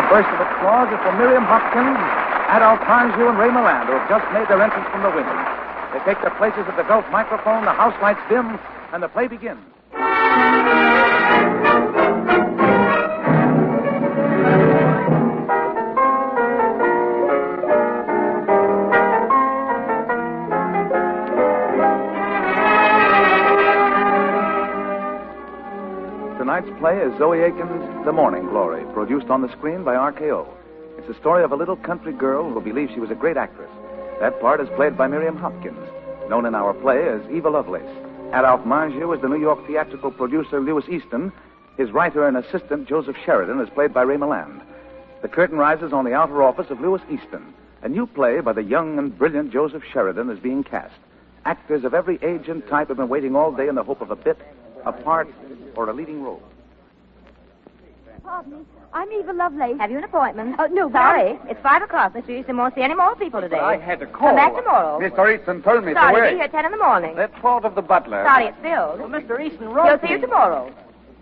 A burst of applause is for Miriam Hopkins, Adolphe Manjou, and Ray Milland, who have just made their entrance from the wings. They take their places at the Gulf microphone, the house lights dim, and the play begins. Tonight's play is Zoe Akin's The Morning Glory, produced on the screen by RKO. It's the story of a little country girl who believes she was a great actress. That part is played by Miriam Hopkins, known in our play as Eva Lovelace. Adolphe Manjou is the New York theatrical producer Lewis Easton. His writer and assistant, Joseph Sheridan, is played by Ray Milland. The curtain rises on the outer office of Lewis Easton. A new play by the young and brilliant Joseph Sheridan is being cast. Actors of every age and type have been waiting all day in the hope of a bit, a part, or a leading role. Pardon me. I'm Eva Lovelace. Have you an appointment? No, Sorry. It's 5 o'clock. Mr. Easton won't see any more people today. I had a call. Come back tomorrow. Mr. Easton told me Sorry, to be wait. here at 10 in the morning. That's fault of the butler. Sorry, it's filled. Well, Mr. Easton He'll wrote see you tomorrow.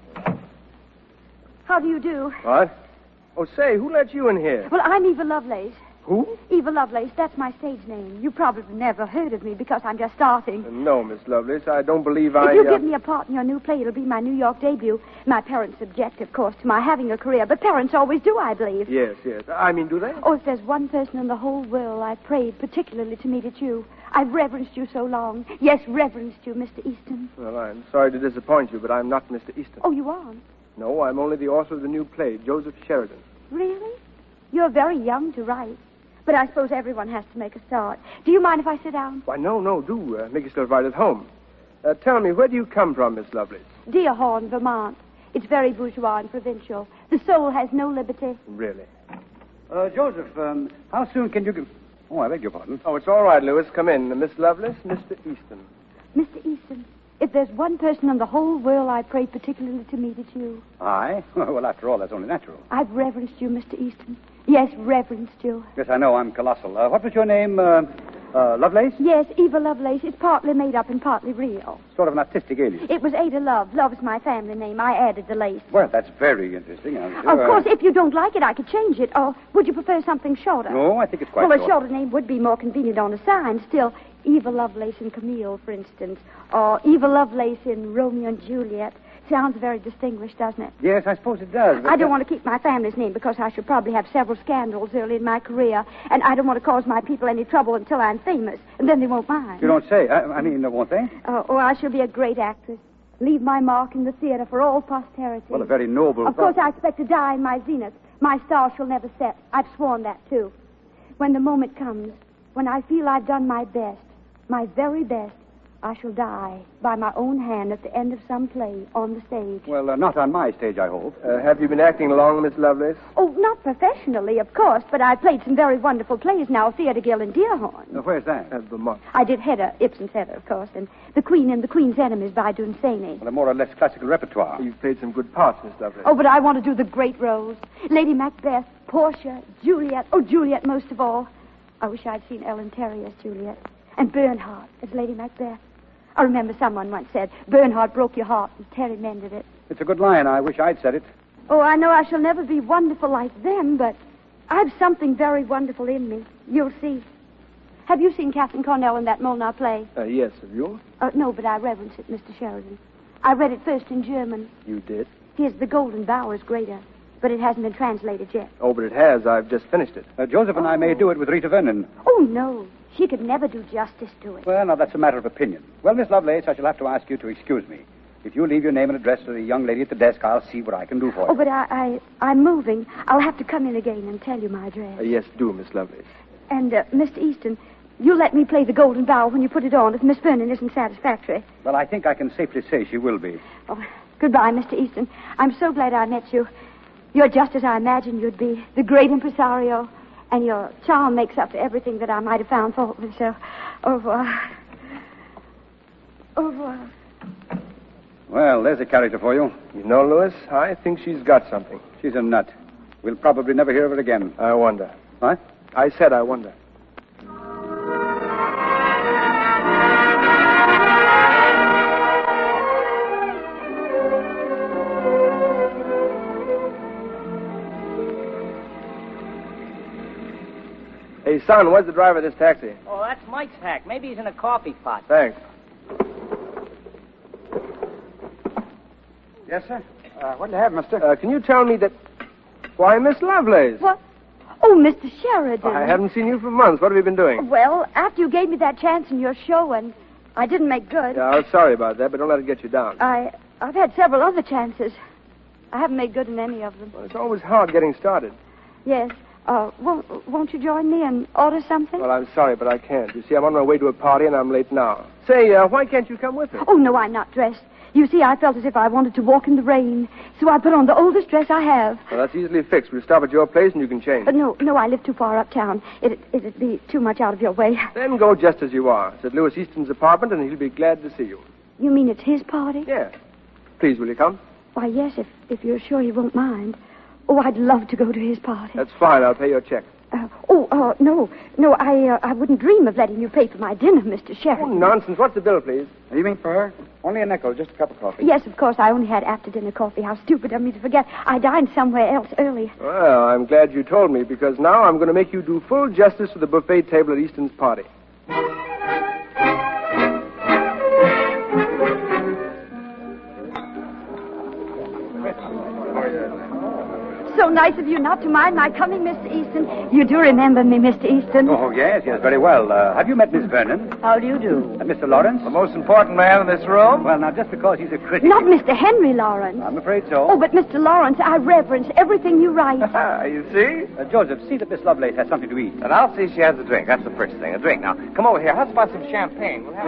How do you do? What? Oh, say, who let you in here? Well, I'm Eva Lovelace. Who? Eva Lovelace, that's my stage name. You probably never heard of me because I'm just starting. No, Miss Lovelace, I don't believe If you give me a part in your new play, it'll be my New York debut. My parents object, of course, to my having a career, but parents always do, I believe. Yes. I mean, do they? Oh, if there's one person in the whole world I've prayed particularly to meet at you. I've reverenced you so long. Yes, reverenced you, Mr. Easton. Well, I'm sorry to disappoint you, but I'm not Mr. Easton. Oh, you aren't? No, I'm only the author of the new play, Joseph Sheridan. Really? You're very young to write. But I suppose everyone has to make a start. Do you mind if I sit down? Why, no, do. Make yourself right at home. Tell me, where do you come from, Miss Lovelace? Deerhorn, Vermont. It's very bourgeois and provincial. The soul has no liberty. Really? Joseph, how soon can you give... Oh, I beg your pardon. Oh, it's all right, Lewis. Come in. Miss Lovelace, Mr. Easton. Mr. Easton, if there's one person in the whole world I pray particularly to meet, it's you. I? Well, after all, that's only natural. I've reverenced you, Mr. Easton. Yes, reverenced you. Yes, I know. I'm colossal. What was your name? Lovelace? Yes, Eva Lovelace. It's partly made up and partly real. Sort of an artistic alias. It was Ada Love. Love's my family name. I added the lace. Well, that's very interesting. I'm sure. Of course, if you don't like it, I could change it. Or would you prefer something shorter? No, I think it's quite Well, short. a shorter name would be more convenient on a sign. Still, Eva Lovelace and Camille, for instance. Or Eva Lovelace in Romeo and Juliet. Sounds very distinguished, doesn't it? Yes, I suppose it does. I don't want to keep my family's name because I shall probably have several scandals early in my career, and I don't want to cause my people any trouble until I'm famous, and then they won't mind. You don't say. I mean, won't they? I shall be a great actress. Leave my mark in the theater for all posterity. Well, a very noble... Of course, I expect to die in my zenith. My star shall never set. I've sworn that, too. When the moment comes, when I feel I've done my best, my very best, I shall die by my own hand at the end of some play on the stage. Well, not on my stage, I hope. Have you been acting long, Miss Lovelace? Oh, not professionally, of course, but I've played some very wonderful plays now, Theatre Guild in Deerhorn. Where's that? At Vermont. I did Hedda, Ibsen's Hedda, of course, and The Queen and the Queen's Enemies by Dunsany. Well, a more or less classical repertoire. You've played some good parts, Miss Lovelace. Oh, but I want to do the great roles. Lady Macbeth, Portia, Juliet. Oh, Juliet most of all. I wish I'd seen Ellen Terry as Juliet. And Bernhardt as Lady Macbeth. I remember someone once said, Bernhardt broke your heart and Terry mended it. It's a good line. I wish I'd said it. Oh, I know I shall never be wonderful like them, but I've something very wonderful in me. You'll see. Have you seen Catherine Cornell in that Molnar play? Yes, have you? No, but I reverence it, Mr. Sheridan. I read it first in German. You did? Here's The Golden Bough is greater, but it hasn't been translated yet. Oh, but it has. I've just finished it. Joseph and I may do it with Rita Vernon. Oh, no. She could never do justice to it. Well, now, that's a matter of opinion. Well, Miss Lovelace, I shall have to ask you to excuse me. If you leave your name and address to the young lady at the desk, I'll see what I can do for you. Oh, but I'm moving. I'll have to come in again and tell you my address. Yes, do, Miss Lovelace. And, Mr. Easton, you let me play The Golden Bough when you put it on if Miss Vernon isn't satisfactory. Well, I think I can safely say she will be. Oh, goodbye, Mr. Easton. I'm so glad I met you. You're just as I imagined you'd be. The great impresario. And your charm makes up for everything that I might have found fault with. So, au revoir. Au revoir. Well, there's a character for you. You know, Louis, I think she's got something. She's a nut. We'll probably never hear of her again. I wonder. What? I said I wonder. Hey, son, where's the driver of this taxi? Oh, that's Mike's hack. Maybe he's in a coffee pot. Thanks. Yes, sir. What do you have, mister? Can you tell me that... Why, Miss Lovelace. What? Oh, Mr. Sheridan. I haven't seen you for months. What have you been doing? Well, after you gave me that chance in your show, and I didn't make good. Yeah, I'm sorry about that, but don't let it get you down. I've had several other chances. I haven't made good in any of them. Well, it's always hard getting started. Yes. Won't you join me and order something? Well, I'm sorry, but I can't. You see, I'm on my way to a party, and I'm late now. Say, why can't you come with me? Oh, no, I'm not dressed. You see, I felt as if I wanted to walk in the rain, so I put on the oldest dress I have. Well, that's easily fixed. We'll stop at your place, and you can change. No, I live too far uptown. It'd be too much out of your way. Then go just as you are. It's at Louis Easton's apartment, and he'll be glad to see you. You mean it's his party? Yes. Please, will you come? Why, yes, if you're sure he won't mind. Oh, I'd love to go to his party. That's fine. I'll pay your check. No, I wouldn't dream of letting you pay for my dinner, Mr. Sheridan. Oh, nonsense. What's the bill, please? You mean for her? Only a nickel, just a cup of coffee. Yes, of course. I only had after-dinner coffee. How stupid of me to forget. I dined somewhere else earlier. Well, I'm glad you told me, because now I'm going to make you do full justice to the buffet table at Easton's party. So nice of you not to mind my coming, Mr. Easton. You do remember me, Mr. Easton. Oh, yes, very well. Have you met Miss Vernon? How do you do? And Mr. Lawrence? The most important man in this room? Well, now, just because he's a critic... Not Mr. Henry Lawrence. I'm afraid so. Oh, but Mr. Lawrence, I reverence everything you write. You see? Joseph, see that Miss Lovelace has something to eat. And I'll see she has a drink. That's the first thing. A drink. Now, come over here. How's about some champagne? We'll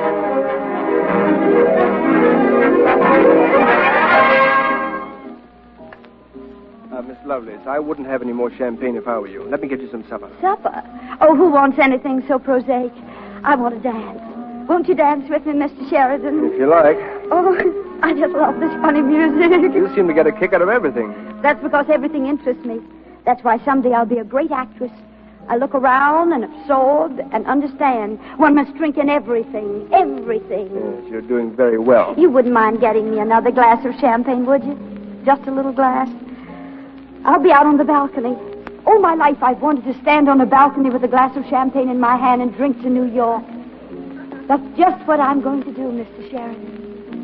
Miss Lovelace, I wouldn't have any more champagne if I were you. Let me get you some supper. Supper? Oh, who wants anything so prosaic? I want to dance. Won't you dance with me, Mr. Sheridan? If you like. Oh, I just love this funny music. You seem to get a kick out of everything. That's because everything interests me. That's why someday I'll be a great actress. I look around and absorb and understand. One must drink in everything. Everything. Yes, you're doing very well. You wouldn't mind getting me another glass of champagne, would you? Just a little glass? I'll be out on the balcony. All my life I've wanted to stand on a balcony with a glass of champagne in my hand and drink to New York. That's just what I'm going to do, Mr. Sheridan.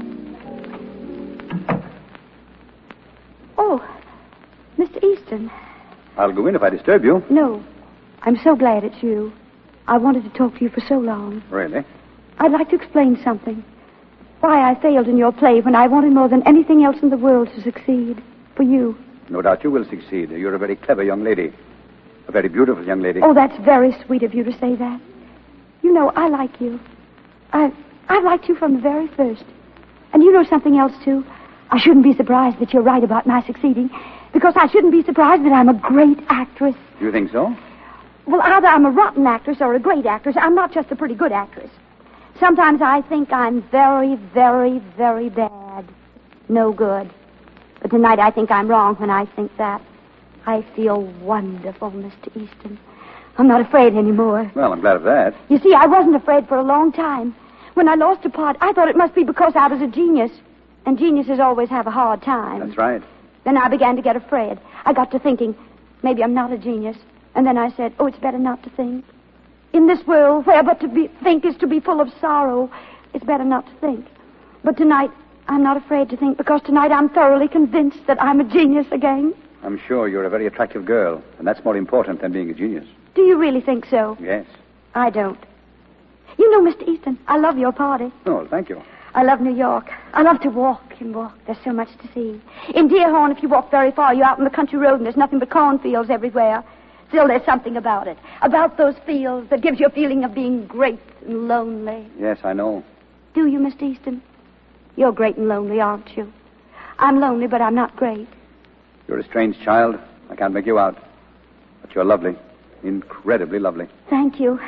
Oh, Mr. Easton. I'll go in if I disturb you. No, I'm so glad it's you. I wanted to talk to you for so long. Really? I'd like to explain something. Why I failed in your play when I wanted more than anything else in the world to succeed. For you. No doubt you will succeed. You're a very clever young lady. A very beautiful young lady. Oh, that's very sweet of you to say that. You know, I like you. I've liked you from the very first. And you know something else, too? I shouldn't be surprised that you're right about my succeeding, because I shouldn't be surprised that I'm a great actress. You think so? Well, either I'm a rotten actress or a great actress. I'm not just a pretty good actress. Sometimes I think I'm very, very, very bad. No good. But tonight I think I'm wrong when I think that. I feel wonderful, Mr. Easton. I'm not afraid anymore. Well, I'm glad of that. You see, I wasn't afraid for a long time. When I lost a part, I thought it must be because I was a genius. And geniuses always have a hard time. That's right. Then I began to get afraid. I got to thinking, maybe I'm not a genius. And then I said, oh, it's better not to think. In this world, where but to think is to be full of sorrow, it's better not to think. But tonight, I'm not afraid to think, because tonight I'm thoroughly convinced that I'm a genius again. I'm sure you're a very attractive girl, and that's more important than being a genius. Do you really think so? Yes. I don't. You know, Mr. Easton, I love your party. Oh, thank you. I love New York. I love to walk and walk. There's so much to see. In Deerhorn, if you walk very far, you're out on the country road and there's nothing but cornfields everywhere. Still, there's something about it. About those fields that gives you a feeling of being great and lonely. Yes, I know. Do you, Mr. Easton? You're great and lonely, aren't you? I'm lonely, but I'm not great. You're a strange child. I can't make you out. But you're lovely. Incredibly lovely. Thank you.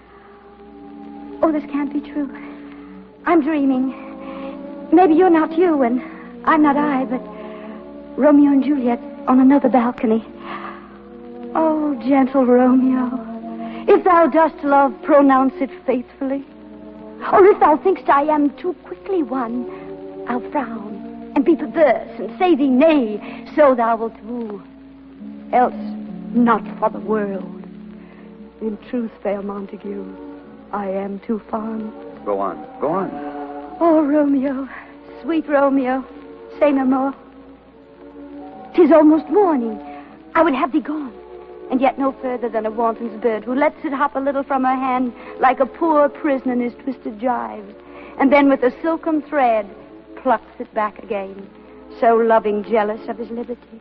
Oh, this can't be true. I'm dreaming. Maybe you're not you, and I'm not I, but Romeo and Juliet on another balcony. Oh, gentle Romeo, if thou dost love, pronounce it faithfully. Or if thou thinkst I am too quickly won, I'll frown and be perverse and say thee nay, so thou wilt woo. Else, not for the world. In truth, fair Montague, I am too fond. Go on. Go on. Oh, Romeo, sweet Romeo, say no more. 'Tis almost morning. I would have thee gone, and yet no further than a wanton's bird who lets it hop a little from her hand like a poor prisoner in his twisted gyves, and then with a silken thread plucks it back again, so loving jealous of his liberty.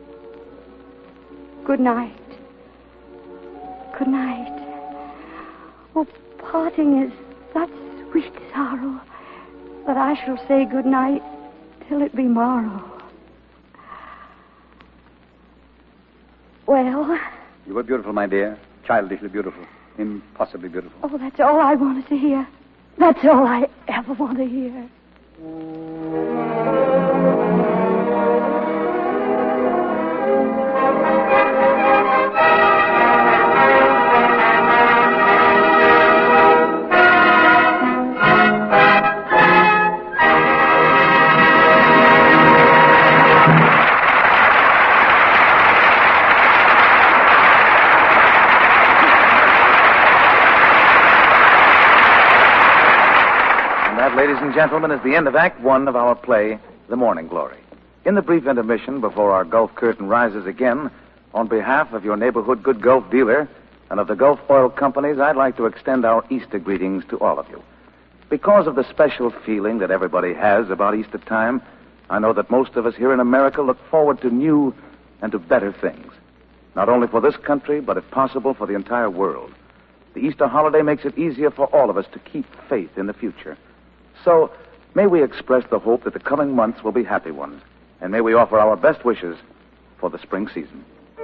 Good night. Good night. Oh, parting is such sweet sorrow that I shall say good night till it be morrow. Well? You were beautiful, my dear. Childishly beautiful. Impossibly beautiful. Oh, that's all I wanted to hear. That's all I ever want to hear. Ladies and gentlemen, is the end of Act One of our play, The Morning Glory. In the brief intermission before our Gulf curtain rises again, on behalf of your neighborhood good Gulf dealer and of the Gulf Oil Companies, I'd like to extend our Easter greetings to all of you. Because of the special feeling that everybody has about Easter time, I know that most of us here in America look forward to new and to better things. Not only for this country, but if possible for the entire world. The Easter holiday makes it easier for all of us to keep faith in the future. So, may we express the hope that the coming months will be happy ones, and may we offer our best wishes for the spring season.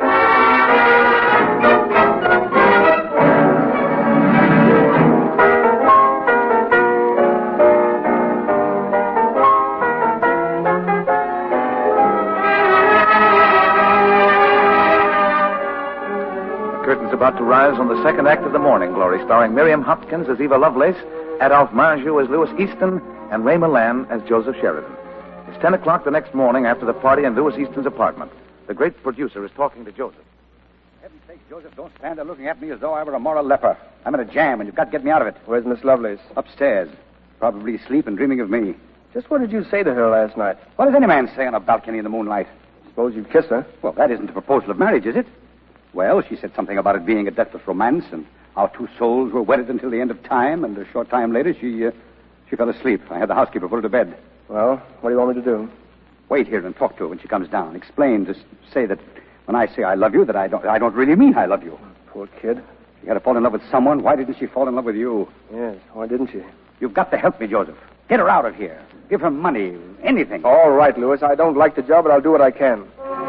The curtain's about to rise on the second act of The Morning Glory, starring Miriam Hopkins as Eva Lovelace, Adolphe Marjou as Louis Easton, and Ray Milland as Joseph Sheridan. It's 10 o'clock the next morning after the party in Louis Easton's apartment. The great producer is talking to Joseph. For heaven's sake, Joseph, don't stand there looking at me as though I were a moral leper. I'm in a jam, and you've got to get me out of it. Where's Miss Lovelace? Upstairs. Probably asleep and dreaming of me. Just what did you say to her last night? What does any man say on a balcony in the moonlight? Suppose you'd kiss her. Well, that isn't a proposal of marriage, is it? Well, she said something about it being a deathless romance, and our two souls were wedded until the end of time, and a short time later, she fell asleep. I had the housekeeper put her to bed. Well, what do you want me to do? Wait here and talk to her when she comes down. Explain, to say that when I say I love you, that I don't really mean I love you. Poor kid. She had to fall in love with someone. Why didn't she fall in love with you? Yes, why didn't she? You've got to help me, Joseph. Get her out of here. Give her money, anything. All right, Louis. I don't like the job, but I'll do what I can.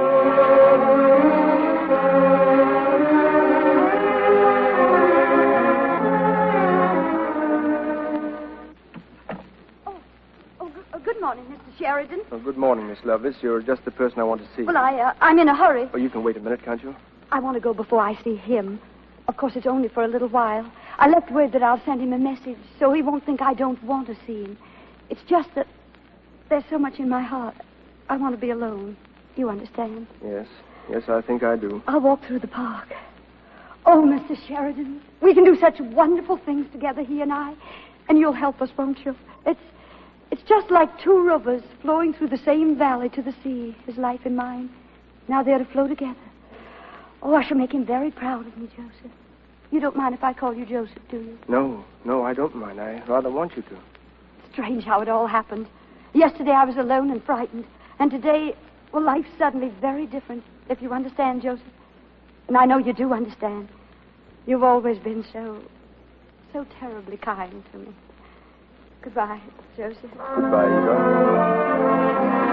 Good morning, Mr. Sheridan. Oh, good morning, Miss Lovelace. You're just the person I want to see. Well, I'm in a hurry. Oh, you can wait a minute, can't you? I want to go before I see him. Of course, it's only for a little while. I left word that I'll send him a message so he won't think I don't want to see him. It's just that there's so much in my heart. I want to be alone. You understand? Yes. Yes, I think I do. I'll walk through the park. Oh, Mr. Sheridan, we can do such wonderful things together, he and I. And you'll help us, won't you? It's just like two rivers flowing through the same valley to the sea, his life and mine. Now they're to flow together. Oh, I shall make him very proud of me, Joseph. You don't mind if I call you Joseph, do you? No, I don't mind. I rather want you to. Strange how it all happened. Yesterday I was alone and frightened. And today, well, life's suddenly very different, if you understand, Joseph. And I know you do understand. You've always been so terribly kind to me. Goodbye, Joseph. Goodbye, Eva.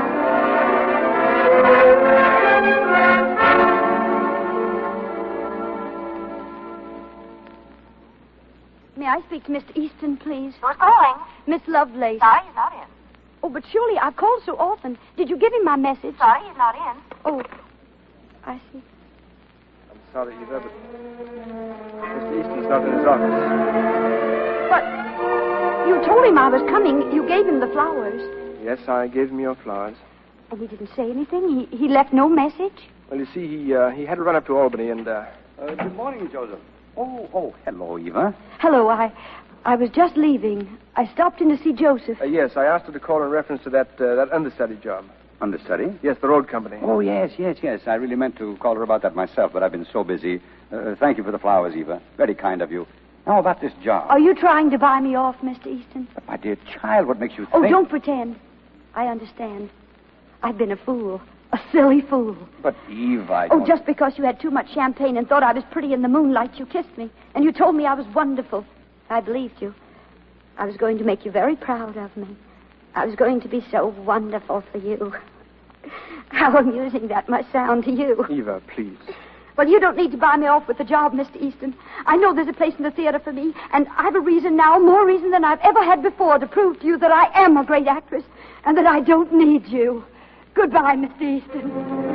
May I speak to Mr. Easton, please? Who's calling? Miss Lovelace. Sorry, he's not in. Oh, but surely I've called so often. Did you give him my message? Sorry, he's not in. Oh, I see. I'm sorry, Eva, but Mr. Easton's not in his office. But you told him I was coming. You gave him the flowers. Yes, I gave him your flowers. And he didn't say anything? He left no message? Well, you see, he had to run up to Albany and, Good morning, Joseph. Oh, hello, Eva. Hello, I was just leaving. I stopped in to see Joseph. Yes, I asked her to call in reference to that understudy job. Understudy? Yes, the road company. Oh, yes. I really meant to call her about that myself, but I've been so busy. Thank you for the flowers, Eva. Very kind of you. Now, about this job. Are you trying to buy me off, Mr. Easton? But, my dear child, what makes you think... Oh, don't pretend. I understand. I've been a fool. A silly fool. But, Eve, I don't... Oh, just because you had too much champagne and thought I was pretty in the moonlight, you kissed me. And you told me I was wonderful. I believed you. I was going to make you very proud of me. I was going to be so wonderful for you. How amusing that must sound to you. Eva, please. Well, you don't need to buy me off with the job, Mr. Easton. I know there's a place in the theater for me, and I've a reason now, more reason than I've ever had before, to prove to you that I am a great actress and that I don't need you. Goodbye, Mr. Easton.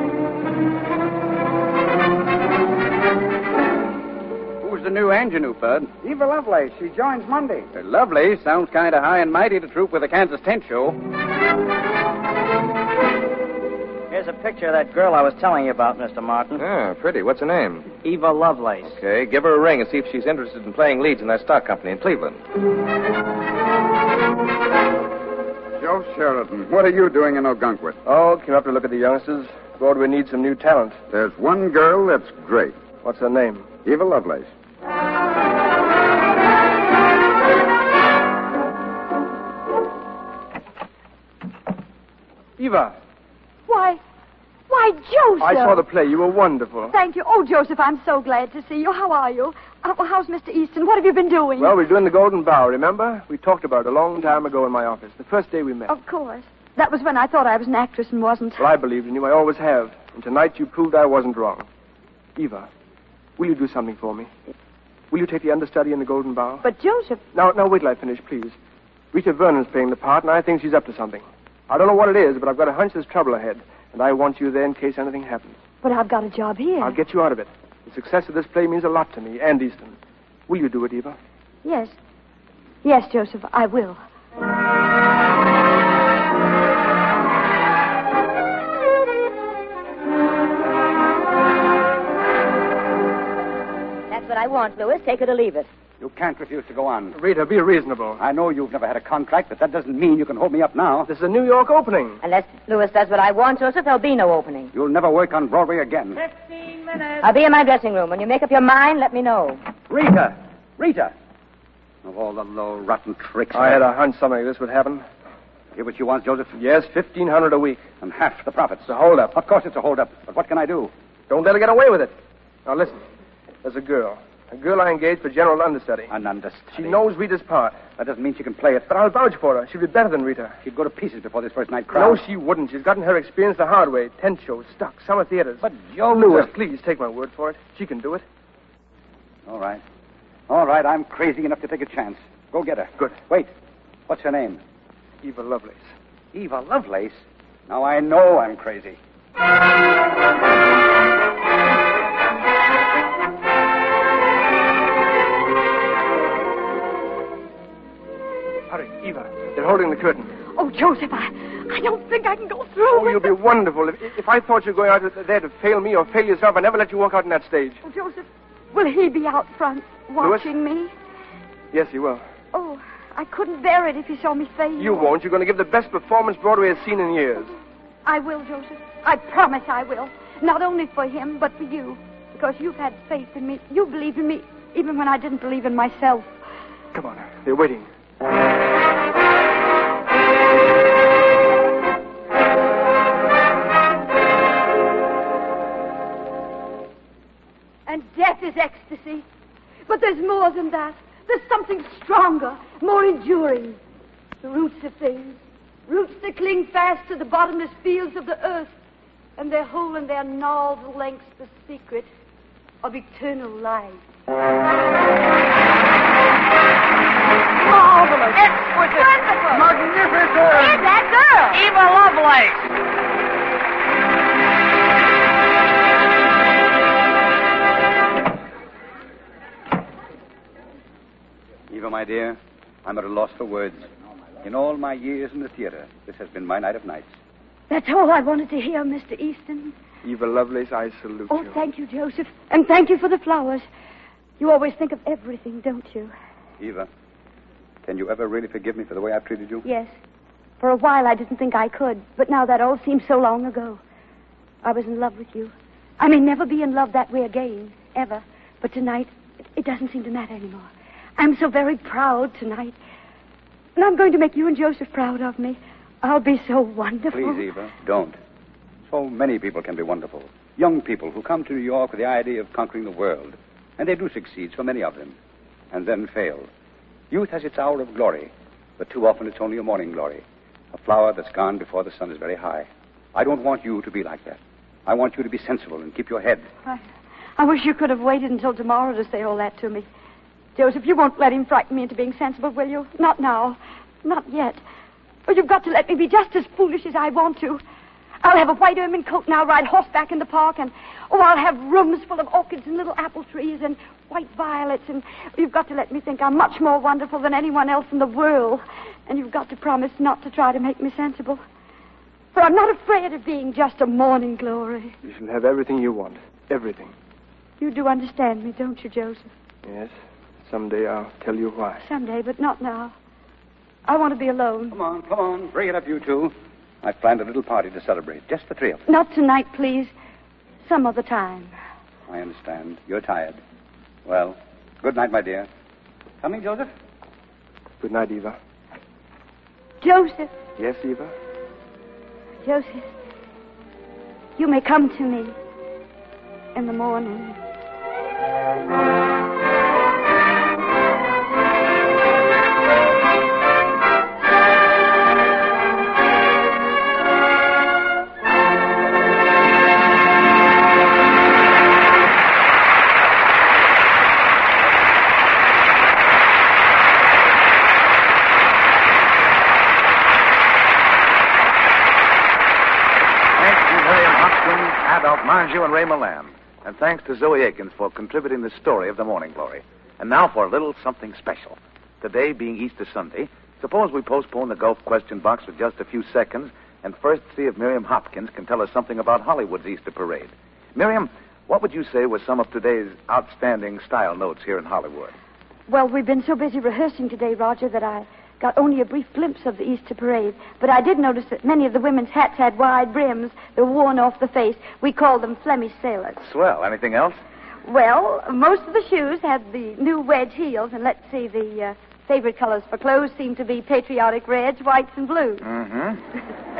Who's the new ingenue, Bud? Eva Lovelace. She joins Monday. Lovely. Sounds kind of high and mighty to troop with the Kansas Tent Show. Here's a picture of that girl I was telling you about, Mr. Martin. Ah, pretty. What's her name? Eva Lovelace. Okay, give her a ring and see if she's interested in playing leads in that stock company in Cleveland. Joe Sheridan, what are you doing in Ogunquit? Oh, came up to look at the youngsters. Broadway needs some new talent. There's one girl that's great. What's her name? Eva Lovelace. Eva. Why, Joseph. I saw the play. You were wonderful. Thank you. Oh, Joseph, I'm so glad to see you. How are you? How's Mr. Easton? What have you been doing? Well, we're doing the Golden Bough, remember? We talked about it a long time ago in my office, the first day we met. Of course. That was when I thought I was an actress and wasn't. Well, I believed in you. I always have. And tonight you proved I wasn't wrong. Eva, will you do something for me? Will you take the understudy in the Golden Bough? But, Joseph... Now, wait till I finish, please. Rita Vernon's playing the part, and I think she's up to something. I don't know what it is, but I've got a hunch there's trouble ahead. And I want you there in case anything happens. But I've got a job here. I'll get you out of it. The success of this play means a lot to me and Easton. Will you do it, Eva? Yes. Yes, Joseph, I will. That's what I want, Louis. Take it or leave it. You can't refuse to go on. Rita, be reasonable. I know you've never had a contract, but that doesn't mean you can hold me up now. This is a New York opening. Unless Louis does what I want, Joseph, there'll be no opening. You'll never work on Broadway again. 15 minutes. I'll be in my dressing room. When you make up your mind, let me know. Rita! Of all the low, rotten tricks... I had a hunch something like this would happen. Hear what you want, Joseph? Yes, $1,500 a week. And half the profits. It's a hold-up. Of course it's a hold-up. But what can I do? Don't let her get away with it. Now, listen. There's a girl I engaged for general understudy. An understudy? She knows Rita's part. That doesn't mean she can play it. But I'll vouch for her. She'll be better than Rita. She'd go to pieces before this first night crowd. No, she wouldn't. She's gotten her experience the hard way. Tent shows, stock, summer theaters. But, Joe... Louis, please, take my word for it. She can do it. All right, I'm crazy enough to take a chance. Go get her. Good. Wait, what's her name? Eva Lovelace. Eva Lovelace? Now I know I'm crazy. Hurry, Eva. They're holding the curtain. Oh, Joseph, I don't think I can go through Oh, you'll be wonderful. If I thought you were going out there to fail me or fail yourself, I'd never let you walk out on that stage. Oh, Joseph, will he be out front watching me? Yes, he will. Oh, I couldn't bear it if he saw me fail. You won't. You're going to give the best performance Broadway has seen in years. I will, Joseph. I promise I will. Not only for him, but for you. Because you've had faith in me. You believed in me even when I didn't believe in myself. Come on. They're waiting. And death is ecstasy. But there's more than that. There's something stronger, more enduring. The roots of things. Roots that cling fast to the bottomless fields of the earth. And they hold in their gnarled lengths the secret of eternal life. Marvelous. Exquisite. Wonderful. Magnificent. Here's that girl. Eva Lovelace. Eva, my dear, I'm at a loss for words. In all my years in the theater, this has been my night of nights. That's all I wanted to hear, Mr. Easton. Eva Lovelace, I salute Oh, you. thank you, Joseph. And thank you for the flowers. You always think of everything, don't you? Eva, can you ever really forgive me for the way I've treated you? Yes. For a while, I didn't think I could, but now that all seems so long ago. I was in love with you. I may never be in love that way again, ever. But tonight, it doesn't seem to matter anymore. I'm so very proud tonight. And I'm going to make you and Joseph proud of me. I'll be so wonderful. Please, Eva, don't. So many people can be wonderful. Young people who come to New York with the idea of conquering the world. And they do succeed, so many of them. And then fail. Youth has its hour of glory, but too often it's only a morning glory. A flower that's gone before the sun is very high. I don't want you to be like that. I want you to be sensible and keep your head. I wish you could have waited until tomorrow to say all that to me. Joseph, you won't let him frighten me into being sensible, will you? Not now. Not yet. But you've got to let me be just as foolish as I want to. I'll have a white ermine coat and I'll ride horseback in the park and, I'll have rooms full of orchids and little apple trees and white violets and you've got to let me think I'm much more wonderful than anyone else in the world. And you've got to promise not to try to make me sensible. For I'm not afraid of being just a morning glory. You shall have everything you want. Everything. You do understand me, don't you, Joseph? Yes. Someday I'll tell you why. Someday, but not now. I want to be alone. Come on. Bring it up, you two. I've planned a little party to celebrate. Just the three of us. Not tonight, please. Some other time. I understand. You're tired. Well, good night, my dear. Coming, Joseph? Good night, Eva. Joseph. Yes, Eva? Joseph, you may come to me in the morning. Manju and Ray Milan. And thanks to Zoe Akins for contributing the story of the Morning Glory. And now for a little something special. Today being Easter Sunday, suppose we postpone the golf question box for just a few seconds and first see if Miriam Hopkins can tell us something about Hollywood's Easter parade. Miriam, what would you say were some of today's outstanding style notes here in Hollywood? Well, we've been so busy rehearsing today, Roger, that I got only a brief glimpse of the Easter parade. But I did notice that many of the women's hats had wide brims that were worn off the face. We called them Flemish sailors. Swell. Anything else? Well, most of the shoes had the new wedge heels, and let's see, the favorite colors for clothes seem to be patriotic reds, whites, and blues. Mm-hmm.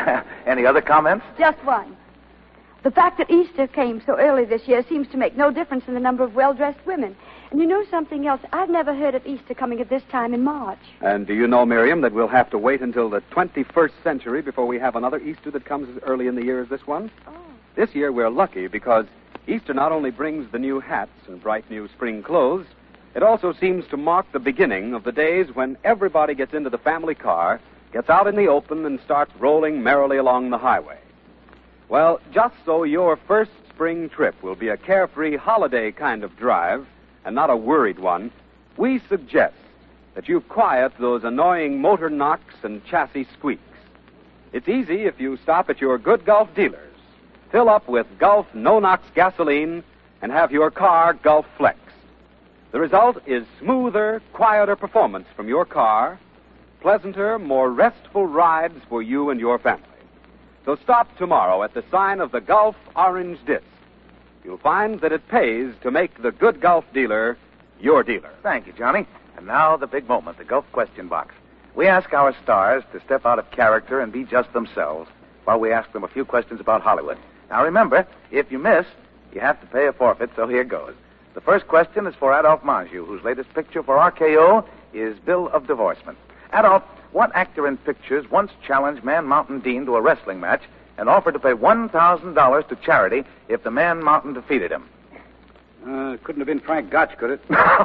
Any other comments? Just one. The fact that Easter came so early this year seems to make no difference in the number of well-dressed women. And you know something else? I've never heard of Easter coming at this time in March. And do you know, Miriam, that we'll have to wait until the 21st century before we have another Easter that comes as early in the year as this one? Oh. This year we're lucky because Easter not only brings the new hats and bright new spring clothes, it also seems to mark the beginning of the days when everybody gets into the family car, gets out in the open, and starts rolling merrily along the highway. Well, just so your first spring trip will be a carefree holiday kind of drive, and not a worried one, we suggest that you quiet those annoying motor knocks and chassis squeaks. It's easy if you stop at your good Gulf dealers, fill up with Gulf no-nox gasoline, and have your car Gulf Flex. The result is smoother, quieter performance from your car, pleasanter, more restful rides for you and your family. So stop tomorrow at the sign of the Gulf Orange Disc. You'll find that it pays to make the good Gulf dealer your dealer. Thank you, Johnny. And now the big moment, the Gulf question box. We ask our stars to step out of character and be just themselves while we ask them a few questions about Hollywood. Now remember, if you miss, you have to pay a forfeit, so here goes. The first question is for Adolphe Manjou, whose latest picture for RKO is Bill of Divorcement. Adolphe, what actor in pictures once challenged Man Mountain Dean to a wrestling match and offered to pay $1,000 to charity if the Man Mountain defeated him? Couldn't have been Frank Gotch, could it?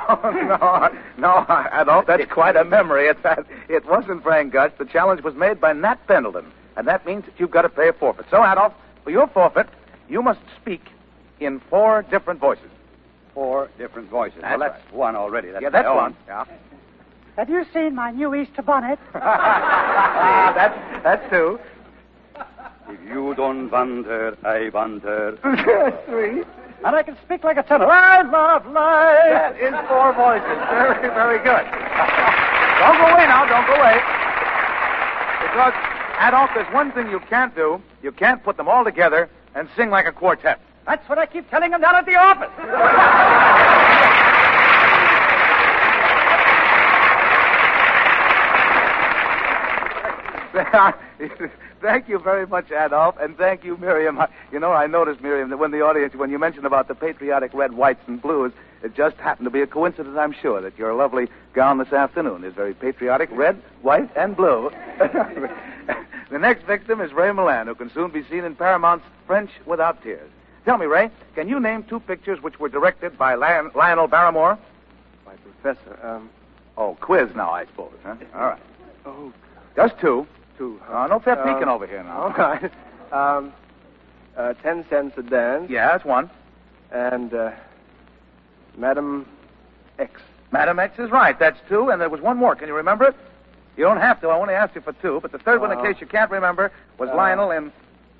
No, Adolphe, that's quite a memory. It wasn't Frank Gotch. The challenge was made by Nat Pendleton, and that means that you've got to pay a forfeit. So, Adolphe, for your forfeit, you must speak in 4 different voices. 4 different voices. That's well, that's one already. That's one. Yeah. Have you seen my new Easter bonnet? That's 2. If you don't wonder, I wonder. 3. And I can speak like a tenor. I love life. That is 4 voices. Very, very good. Don't go away now. Don't go away. Because, Adolph, there's one thing you can't do. You can't put them all together and sing like a quartet. That's what I keep telling them down at the office. Thank you very much, Adolph, and thank you, Miriam. I noticed, Miriam, that when you mentioned about the patriotic red, whites, and blues, it just happened to be a coincidence, I'm sure, that your lovely gown this afternoon is very patriotic, red, white, and blue. The next victim is Ray Milland, who can soon be seen in Paramount's French Without Tears. Tell me, Ray, can you name 2 pictures which were directed by Lionel Barrymore? Why, Professor, quiz now, I suppose, huh? All right. Oh, just 2. 2. No fair peeking over here now. All right. 10 cents a dance. Yeah, that's 1. And, Madam X. Madam X is right. That's 2, and there was 1 more. Can you remember it? You don't have to. I only asked you for 2, but the third one, in case you can't remember, was Lionel in...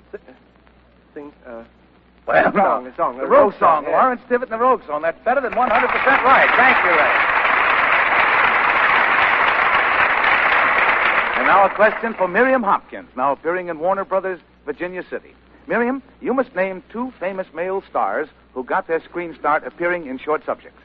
Well, the song. The Rogue Song. Yeah. Lawrence Tibbett and the Rogue Song. That's better than 100% right. Thank you, Ray. And now a question for Miriam Hopkins, now appearing in Warner Brothers, Virginia City. Miriam, you must name 2 famous male stars who got their screen start appearing in short subjects.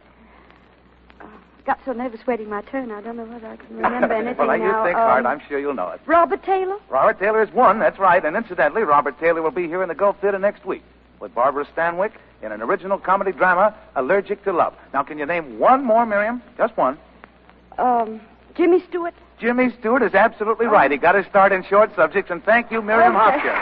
Got so nervous waiting my turn, I don't know whether I can remember anything Well, now. you think hard. I'm sure you'll know it. Robert Taylor? Robert Taylor is 1, that's right. And incidentally, Robert Taylor will be here in the Gulf Theater next week with Barbara Stanwyck in an original comedy drama, Allergic to Love. Now, can you name 1 more, Miriam? Just 1. Jimmy Stewart? Jimmy Stewart is absolutely right. He got his start in short subjects, and thank you, Miriam Hopkins.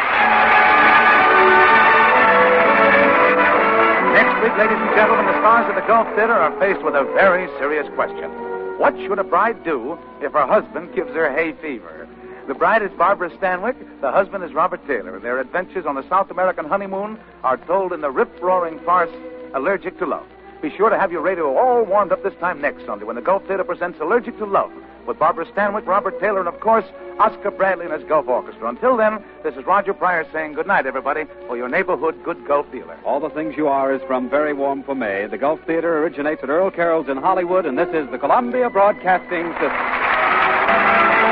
Next week, ladies and gentlemen, the stars of the Gulf Theater are faced with a very serious question. What should a bride do if her husband gives her hay fever? The bride is Barbara Stanwyck. The husband is Robert Taylor. Their adventures on a South American honeymoon are told in the rip-roaring farce Allergic to Love. Be sure to have your radio all warmed up this time next Sunday when the Gulf Theater presents Allergic to Love with Barbara Stanwyck, Robert Taylor, and, of course, Oscar Bradley and his Gulf Orchestra. Until then, this is Roger Pryor saying good night, everybody, for your neighborhood good Gulf dealer. All the Things You Are is from Very Warm for May. The Gulf Theater originates at Earl Carroll's in Hollywood, and this is the Columbia Broadcasting System.